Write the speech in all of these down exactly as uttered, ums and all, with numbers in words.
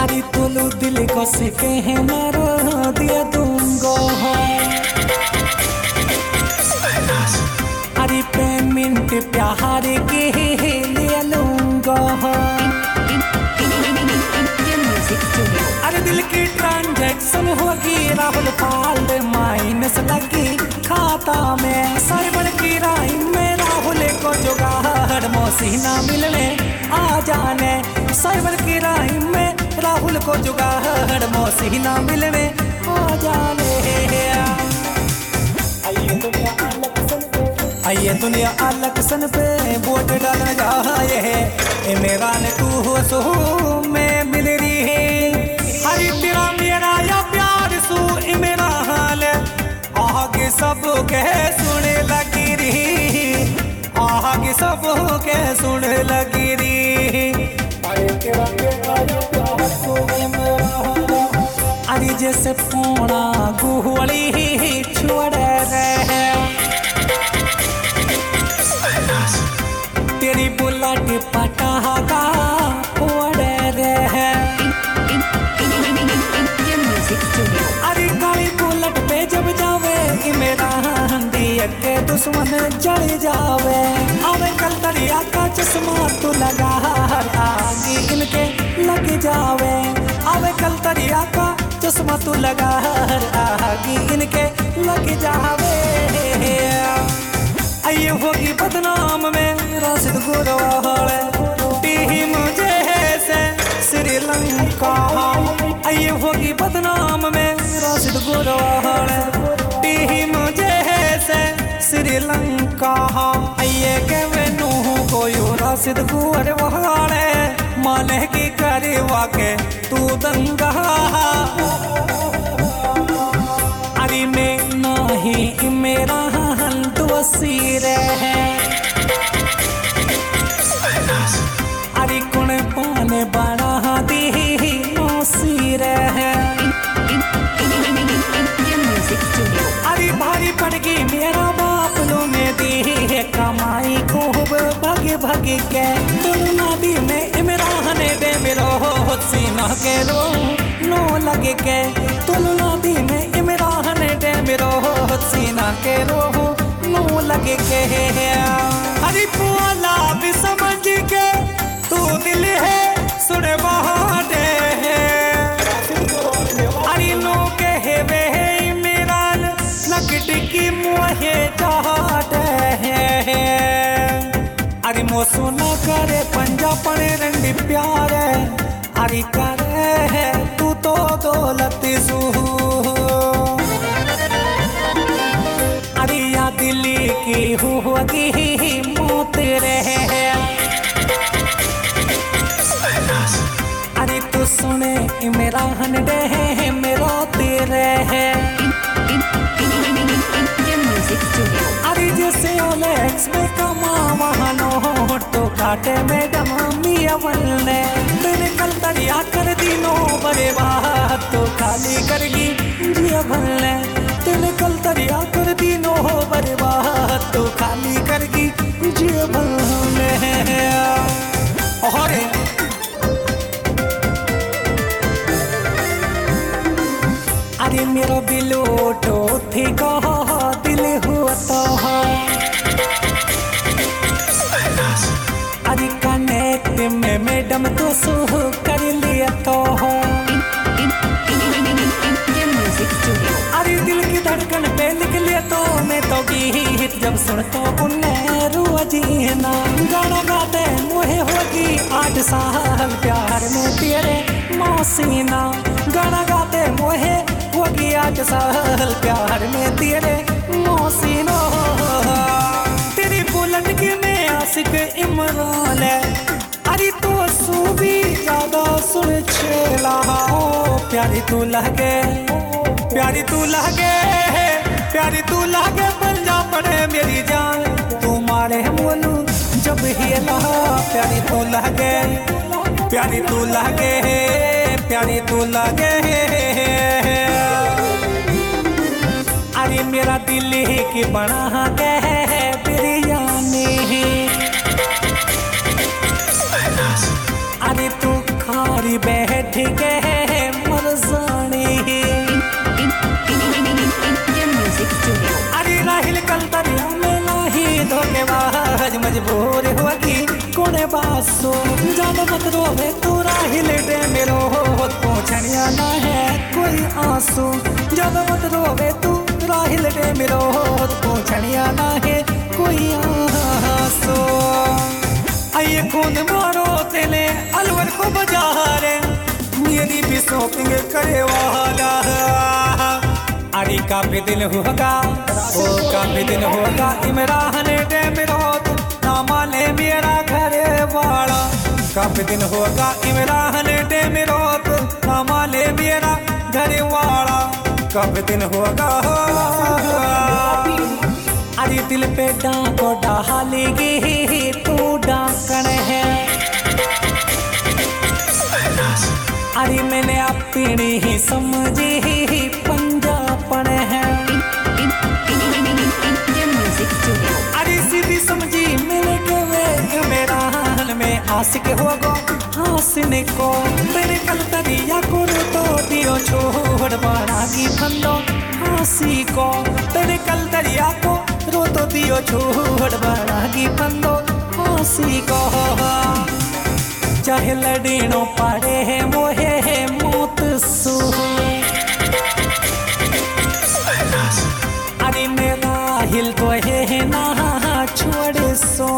अरे तोलू दिल को से कहे मारो दिया दूंगो अरे पेमेंट प्यार के ले लूंगा अरे दिल की ट्रांजैक्शन होगी राहुल पाल माइनस लगी खाता में सरवर की राय में राहुल को जुगाड़ मौसीना मिलने आ जाने सरवर की राय में राहुल को जुगाड़ मौसीना मिलने आ जाने आइए दुनिया अलग सन पे वोट डालने जाए है मेरा ने तू हो सो मैं मिल रही है हरी तेरा मेरा या प्यार सू मेरा हाल आगे सब कह सुने लगी रही आगे सब कह सुने लगी रही अरे जैसे पोना गुहड़ी छोड़ रहे तेरी बुलेट पटाखा उड़ रहे अरे काली बुलेट पे जब जावे कि मेरा दिया के दुश्मन जड़ जावे अबे कल दरिया का चश्मा तू लगा आगे इनके लग जावे अबे कल दरिया का चश्मा तू लगा आगे इनके लग जावे आइए होगी बदनाम में राशिद गुरवाल टीम जैसे श्रीलंका आइए होगी बदनाम में राशिद गुरवाल टीम जैसे श्रीलंका आइए के वेनू कोई राशिद गुरवाल माने की करवा के तू दंगा अरे मैं नहीं मेरा दोषी रहे अरे कौन पाने बना दी मौसी रहे अरे भारी पड़ गई मेरा बाप लो में दी कमाई खूब भगे भगे के तुलना भी में इमरान दे मेरो सीना के रो नो लगे के तुलना भी में इमरान दे मेरो सीना के रो नो लगे के हरी पोला भी समझ के तू दिल है सुने बहाटे हरी नो कहे वे मेरा नकट की मुहे चाहते अरे मोसो न करे पंजा पड़े रंडी प्यारे अरे करे तू तो दौलत सू अरे या दिल्ली की होगी मौत रहे अरे तू सुने मेरा हनडे है मेरा तेरे है अरे जैसे ओलेक्स में कमा वहां तो काटे में डमी अमल ने मैंने कल दरिया कर दी नो बड़े बात तो खाली करगी जिया भलने तेने कल दरिया कर दी नो बड़े बात तो खाली करगी जिया भलने और अरे मेरा बिलोटो थी कहा दिल हुआ तो अरे कनेक्ट में मैडम तो सुह कर लिया तो अरे दिल की धड़कन पे लिख लिया तो मैं तो गीत जब सुनता उन्हें रुआ जीना गाना गाते मुहे होगी आठ साल प्यार में तेरे मौसीना गाना गाते मुहे होगी आठ साल प्यार में तेरे मौसीना तेरी बुलेट की मैं आशिक इमरान अरे तो सूबी ज्यादा सुन छेला प्यारी तू लगे प्यारी तू लगे प्यारी तू लगे पंजा पड़े मेरी जान तुम्हारे बोलू जब हिला प्यारी तू लगे प्यारी तू लगे प्यारी तू लगे अरे मेरा दिल की बना के बिरयानी अरे तू खारी अरी बैठ के मरजानी अरे राहिल कल दरिया में नाही धोखेबाज मजबूर होगी कोने बासो जान मत रोवे तू राहिल डे मेरो पहुंचनिया ना है कोई आंसू जब मत रोवे तू राहिल डे मेरो पहुंचनिया ना है कोई आंसू आइए खून मारो तेले अलवर को बाजार मेरी भी शॉपिंग करे वाला अरे काफी दिन होगा ओ काफी दिन होगा इमरान डे मेरो नामा ले मेरा घर वाला काफी दिन होगा इमरान डे मेरो नामा ले मेरा घर वाला काफी दिन होगा अरे दिल पे डाको डालेगी तू डाकन है अरे मैंने अपनी ही समझी पंजापन है अरे सीधी समझी मिल के मेरा हाल में आशिक होगो हासिने को मेरे कल तरिया को तो दियो छोड़ बड़ागी फंदो हासी को तेरे कल दरिया को रो तो दियो छोड़ बड़ागी फंदो हासी को चाहे लड़ीनो पड़े है मोहे है मौत सो अरे मेरा हिल तो है ना छोड़ सो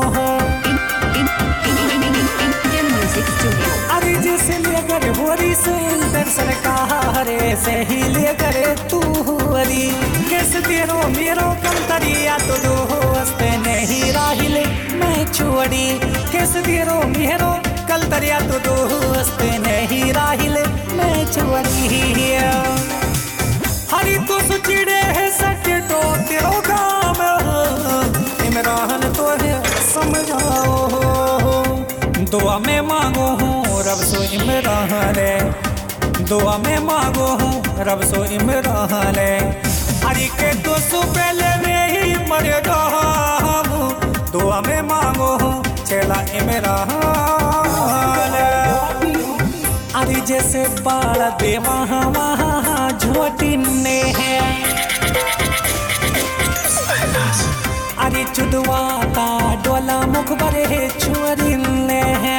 अरे जैसे ले करे होरी से सरकार से ही ले करे तू हरी कैसे तेरो मेरो कल तरिया तो दोस्त नहीं राहिले मैं छोड़ी कैसे तेरो मेरो कल दरिया तो दोस्त नहीं राहिले मैं छोड़ी हरी तो सुचिड़े है सके तो तेरो काम इमरान तो है समझाओ दुआ में मांगो हूँ रब सो इमरान रे दुआ में मांगो हूँ रब सो इमरान रे हरी के तो सो पहले में ही मर जाऊँ दुआ में मांगो हूँ चला इमरान अरे जैसे बाल दे वहाँ वहाँ झोटी ने है अरे चुदवाता डोला मुख बरे छोरी ने है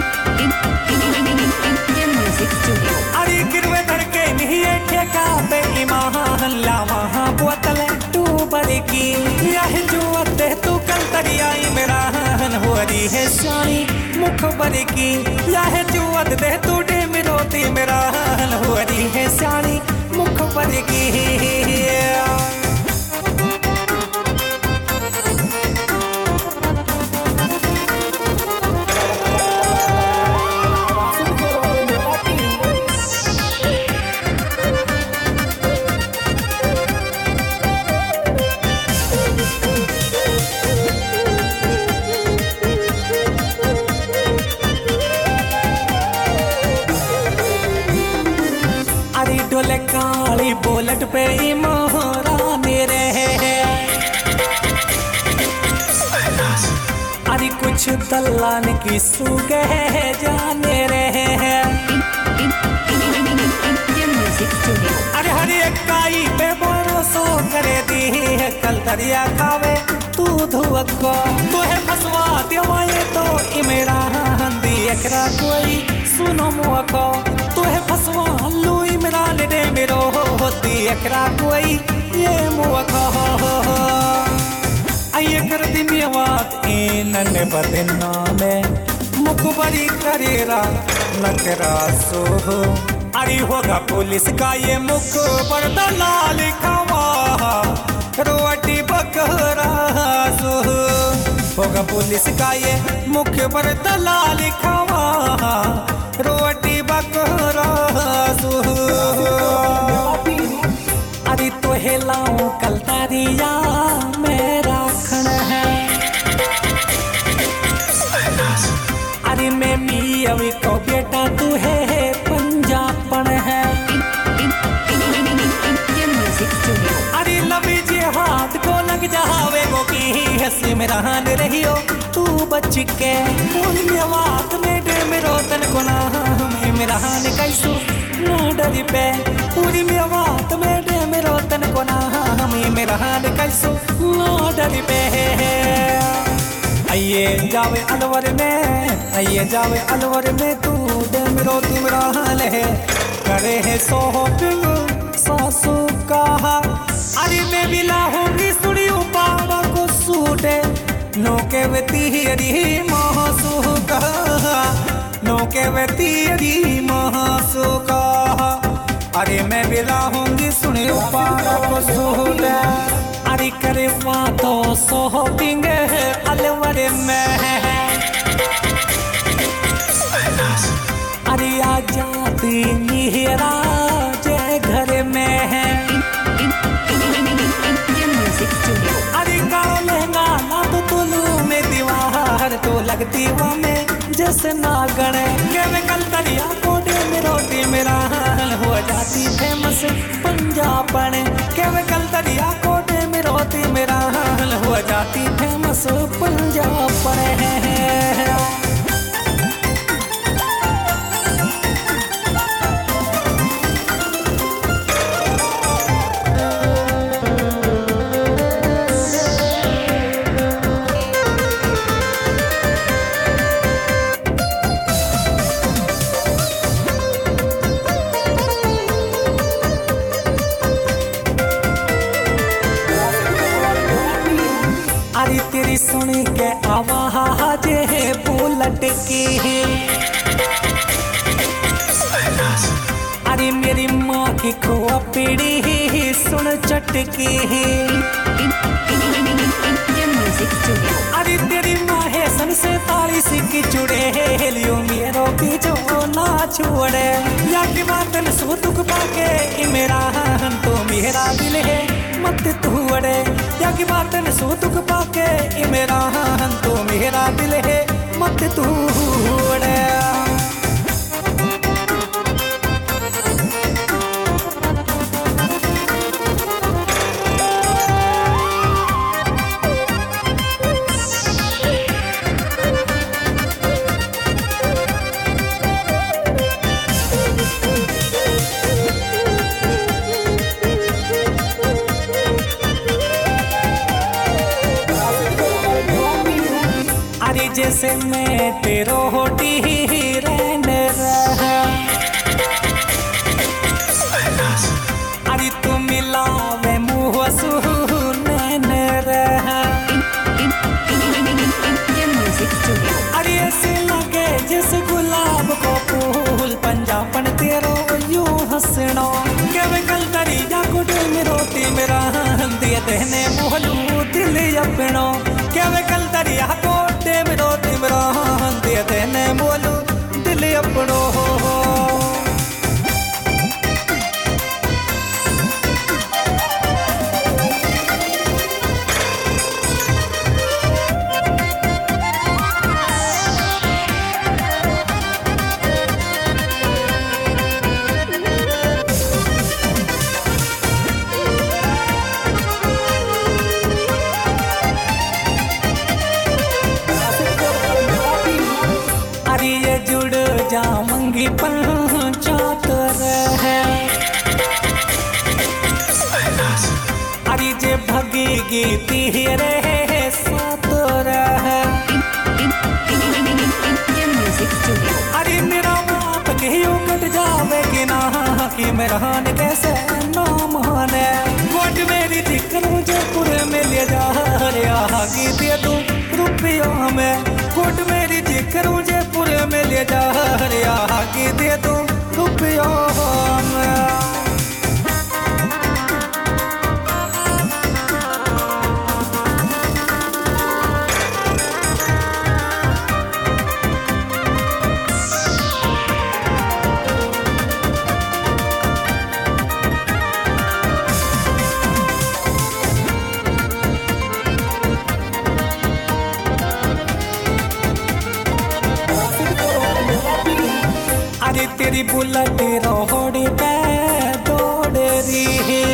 अरे गिरवे धड़के नहीं ठेका पे ईमान ला वहाँ बोतल तू बरे की यह जो दे तू कल दरिया इमरान हो रही है सारी मुख बरे की यह जो दे तू डे मिरोती इमरान हो रही है सारी मुख बरे की डोले काली बोलट पे मोहरा मेरे अरे कुछ दल्लान की सुगे जाने रहे हैं अरे हरी काई पे भरोसो करे दी है कल दरिया खावे तू धुअक को तू है फसवा देवाए तो इमरान दी एकरा कोई सुनो मुको तू है फसवा लू इमरान डे मेरो होती एकरा कोई ये मुको आइए कर दी मेवात इन बदना में मुखबरी करेरा नकरा सो अरे होगा पुलिस का ये मुख पर दलाल खवा रोटी बकरा सो होगा पुलिस का ये मुख पर दलाल खवा रोटी बकरा सो अरे तो हेलाऊं कल तारिया मेरा खण है अरे मैं मी अभी को बेटा तू है पंजाबन है अरे लवी जी हाथ को लग जावे गो की हंसी में रहन रहियो तू बच के बात में डे मेरो तन को नाम मेरा हान कैसो ना डरी पे पूरी मेरा बात मेरे मेरो तन को ना हमी मेरा हान कैसो ना डरी पे आइए जावे अलवर में आइए जावे अलवर में तू दे मेरो तिमरा हाल है करे है शॉपिंग सासू कहा अरे मैं भी लाऊंगी सुड़ी उपाड़ा को सूटे नो के वेतीरी महासू कहा नो के वेतीरी महासू कहा अरे मैं भी लाऊंगी सुड़ी उपाड़ा को सूटे अरे करे तो शॉपिंग अलवर में अरे आ जाती मेरा जय घर में है अरे गाँव लहंगा ना तो तुलू में दीवार तो लगती वो में जैसे नागण केमिकल तरिया कोडे में रोटी मेरा हो जाती फेमस पंजाबन केमिकल तरिया कोडे में रोटी मेरा हो जाती फेमस पंजाबन अरे तेरी सुन के आवाज है बुलेट की अरे मेरी माँ की खोआ पीड़ी सुन चटकी अरे तेरी माँ है सन से ताली सिक्की जुड़े लियो मेरो पीछो ना छोड़े या की बात न सो दुख पाके मेरा तो मेरा दिल है मत तू अड़े या की बात न सो दुख पाके मेरा तो मेरा दिल है मत तू अड़े अरे जैसे मैं तेरो होटी रहन रहा अरे तू मिलावे मुँह सुनन रहा अरे ऐसे लगे जैसे गुलाब को फूल पंजाबन तेरो यूं हंसनो केमिकल तरिया को दिल में रोटी मेरा दिए देने मोहलू दिल अपनो केमिकल तरिया को मेरो तिमरा दिए देने बोलू दिल अपनो ये जुड़ जामंगी पंचात रहे अरे जे भगेगी तेरे साथ रहे अरे मेरा बाप के यूं कट जावे कि ना कि मेरा हान कैसे ना माने कोट मेरी दिक्कत मुझे पूरे में ले जा रे आगे दे दूं रुपयों में कोट मेरी दिक्कत मुझे पूरे में ले जा रे आगे दे दूं रुपयों में अरे तेरी बुलेट रोड पे दौड़ रही है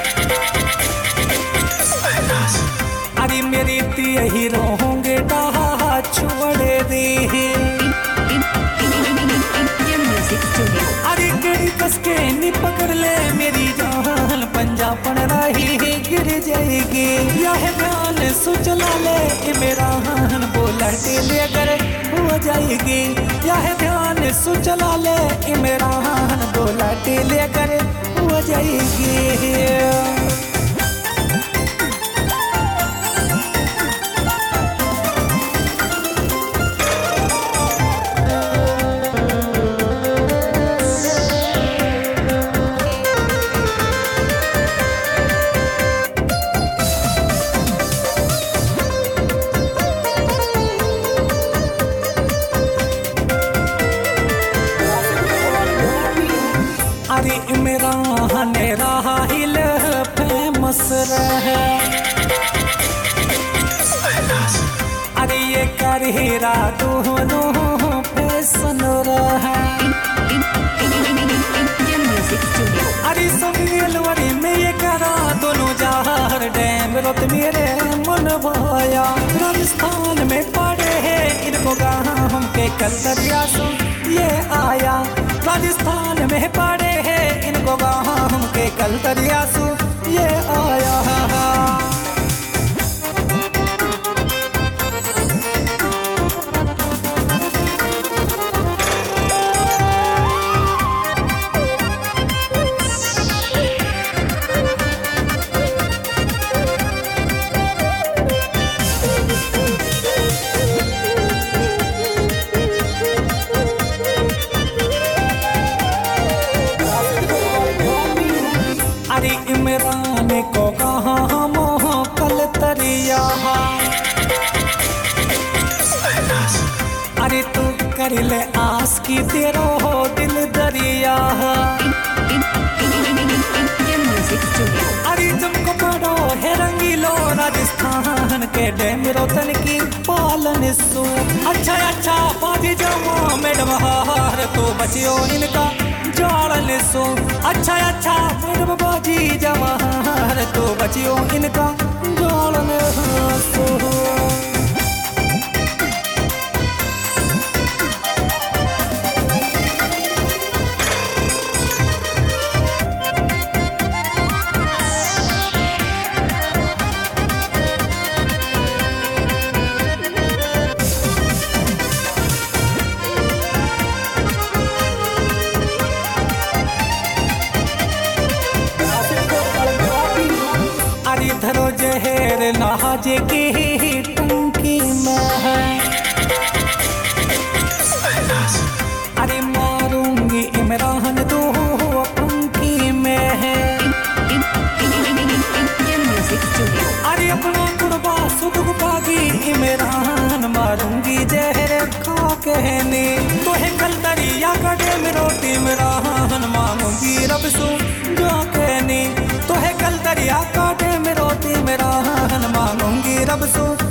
अरे मेरी यही रोंगे छोड़ रही है इसके नी पकड़ ले मेरी जान पंजा पड़ रही गिर जाएगी। यह ध्यान सुचला ले इमरान बोला टेले अगर हो जाएगी। यह ध्यान सुचला ले इमरान बोला टेले अगर हो जाएगी। अरे इमरान राहिल फेमस रहे। अरे ये कर हीरा दोनों फैशन रहे। अरे संगलवरी में ये करा दोनों जार डैम रोत मेरे मन भाया। राजस्थान में पड़े हैं इनको गाँव के कल दरिया सो ये आया। राजस्थान में पड़े हैं इनको गाँव के कल दरिया सो ये आया। अरे इमरान को कहाँ मोह कल तरिया। अरे तू कर ले आस की तेरो दिल दरिया। अरे तुमको पढ़ो है रंगीलो राजस्थान के डैम रोतन की पालन सो। अच्छा अच्छा पाजी जाओ मैडम हार तो बचियो इनका जालन सो। अच्छा अच्छा मैडम बाजी जवाहर तो बचियो इनका जालन सो। धरो जहर नहाजे की टंकी में है। अरे मारूंगी इमरान दो पंखी में है। अरे अपना कुर्बा सुदुग पागी इमरान मारूंगी जहर खा कहने। तो है कल दरिया कड़े में रोटी इमरान मांगूंगी रब सो जो कहने। तो है कल दरिया काटे में रोटी इमरान मांगूंगी रब सो